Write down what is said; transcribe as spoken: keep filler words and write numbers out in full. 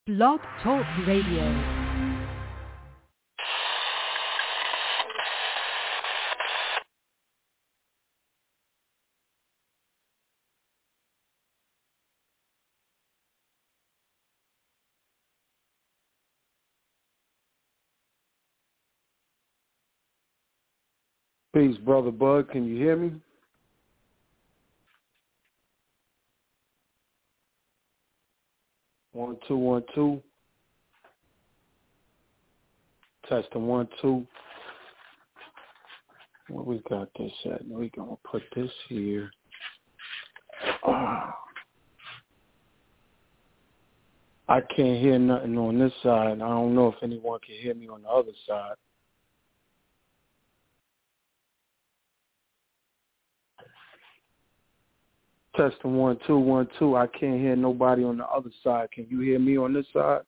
Blog Talk Radio. Peace, Brother Bud. Can you hear me? One, two, one, two. Testing one, two. Where we got this at? We're going to put this here. Oh. I can't hear nothing on this side. I don't know if anyone can hear me on the other side. Testing one, two, one, two. I can't hear nobody on the other side. Can you hear me on this side?